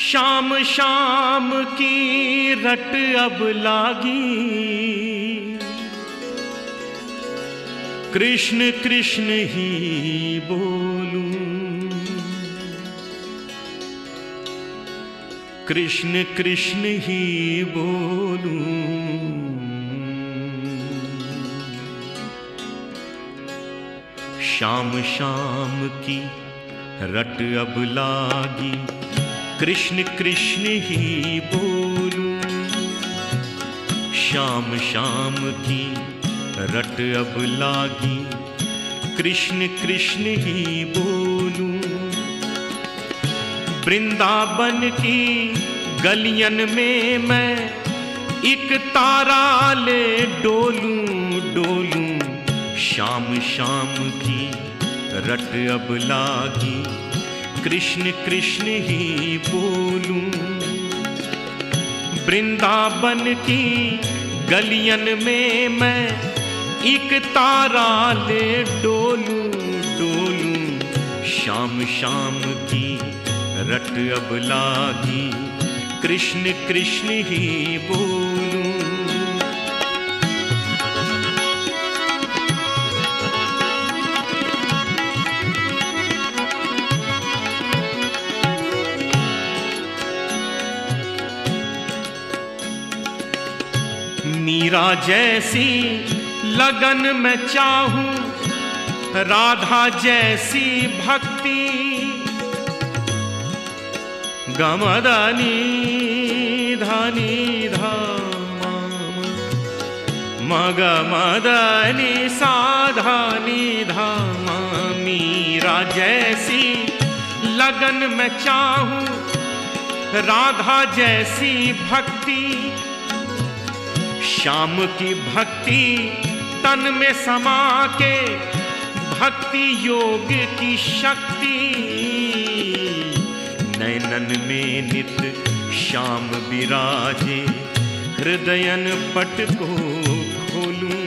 शाम शाम की रट अब लागी, कृष्ण कृष्ण ही बोलूं, कृष्ण कृष्ण ही बोलूं। शाम शाम की रट अब लागी, कृष्ण कृष्ण ही बोलूं। शाम शाम की रट अब लागी, कृष्ण कृष्ण ही बोलूं। वृंदावन की गलियन में मैं एक तारा ले डोलूं डोलूं। शाम शाम की रट अब लागी, कृष्ण कृष्ण ही बोलूं। वृंदावन की गलियन में मैं एक तारा ले डोलूं डोलूं। शाम शाम की रट अब लागी, कृष्ण कृष्ण ही बोलूं। मीरा जैसी लगन में चाहूं, राधा जैसी भक्ति। गमदनी धनी धाम मगमदनी साधनी धाम। मीरा जैसी लगन में चाहूं, राधा जैसी भक्ति। श्याम की भक्ति तन में समा के, भक्ति योग की शक्ति। नैनन में नित श्याम विराजे, हृदयन पट को खोलूं।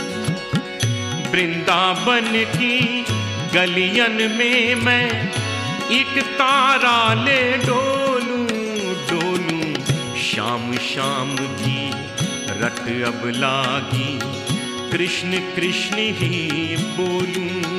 वृंदावन की गलियन में मैं एक तारा ले डोलूं डोलूं। शाम शाम की रट अब लागी, कृष्ण कृष्ण ही बोलूं।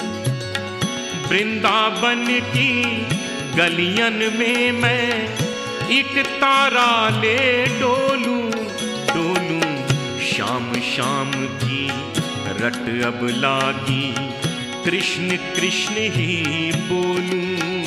वृंदावन की गलियन में मैं एक तारा ले डोलूं डोलूं। शाम शाम की रट अब लागी, कृष्ण कृष्ण ही बोलूं।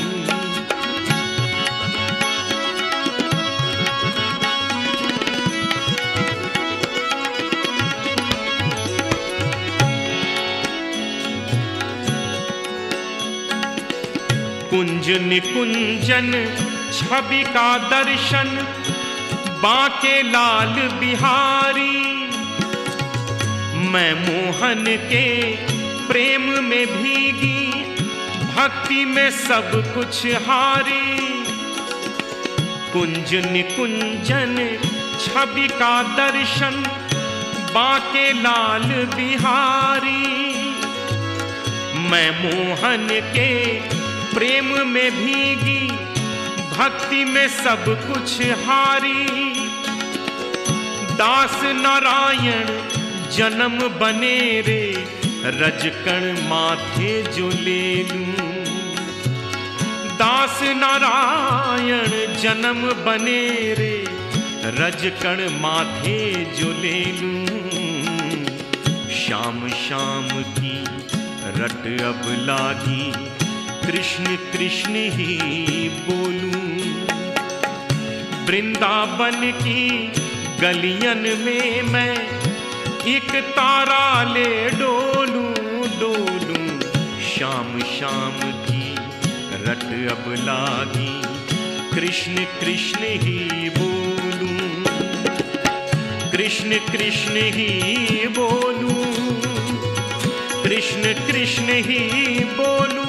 कुंज निकुंजन छवि का दर्शन, बांके लाल बिहारी। मैं मोहन के प्रेम में भीगी, भक्ति में सब कुछ हारी। कुंज निकुंजन छवि का दर्शन, बांके लाल बिहारी। मैं मोहन के प्रेम में भीगी, भक्ति में सब कुछ हारी। दास नारायण जन्म बने रे, रजकण माथे जो ले लूं। दास नारायण जन्म बने रे, रजकण माथे जो ले लूं। शाम शाम की रट अब लागी, कृष्ण कृष्ण ही बोलूं। वृंदावन की गलियन में मैं एक तारा ले डोलूं डोलूं। शाम शाम की रट अब लागी, कृष्ण कृष्ण ही बोलूं। कृष्ण कृष्ण ही बोलूं, कृष्ण कृष्ण ही बोलूं।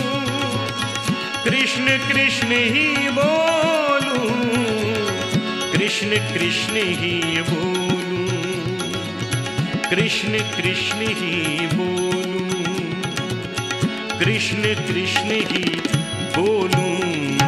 कृष्ण कृष्ण ही बोलूं, कृष्ण कृष्ण ही बोलूं। कृष्ण कृष्ण ही बोलूं, कृष्ण कृष्ण ही बोलूं।